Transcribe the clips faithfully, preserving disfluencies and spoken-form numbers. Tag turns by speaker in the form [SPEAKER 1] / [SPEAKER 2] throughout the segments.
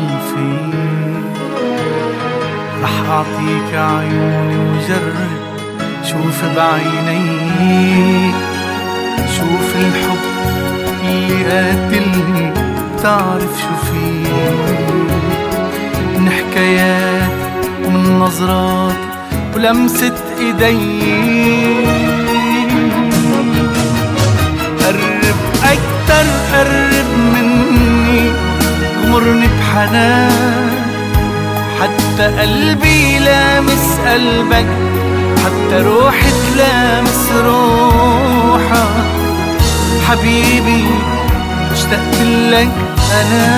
[SPEAKER 1] فيك، رح أعطيك عيوني وجرب شوف بعينيك، شوف الحب اللي قاتلني تعرف شو فيه، من حكايات ومن نظرات ولمسة ايديك. قرب أكتر قرب مني، غمرني بحنان، حتى قلبي لامس قلبك، حتى روحي تلامس روحك. حبيبي اشتقت لك أنا،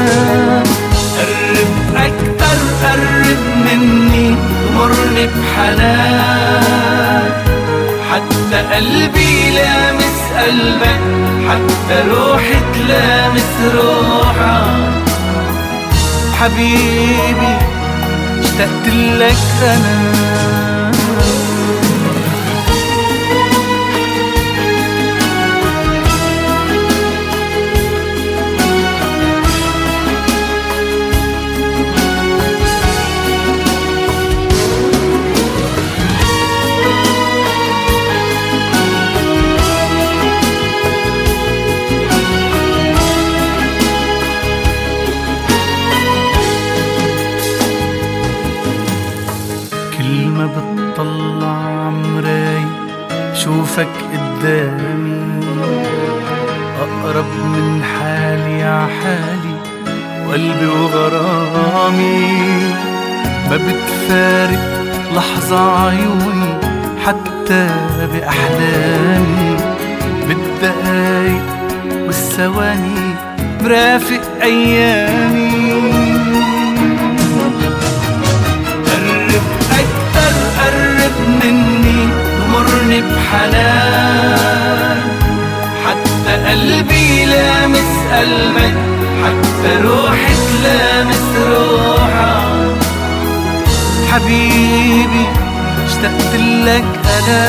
[SPEAKER 1] قرب أكتر قرب مني، غمرني بحنان، حتى قلبي لامس قلبك، حتى روحي تلامس روحك. حبيبي اشتقت لك أنا. كل ما بتطلع عمراي شوفك قدامي، أقرب من حالي ع حالي وقلبي وغرامي. ما بتفارق لحظة عيوني حتى بأحلامي، بالدقايق والثواني مرافق أيامي. قرب مني، غمرني بحنان، حتى قلبي لامس قلبك، حتى روحي تلامس روحك. حبيبي اشتقت لك أنا،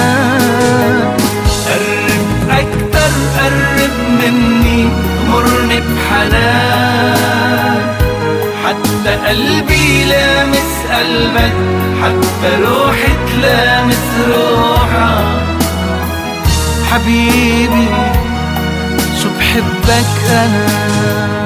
[SPEAKER 1] قرب أكتر قرب مني، غمرني بحنان، حتى قلبي لامس قلبك، حتى روحي تلامس روحك. حبيبي شو بحبك أنا.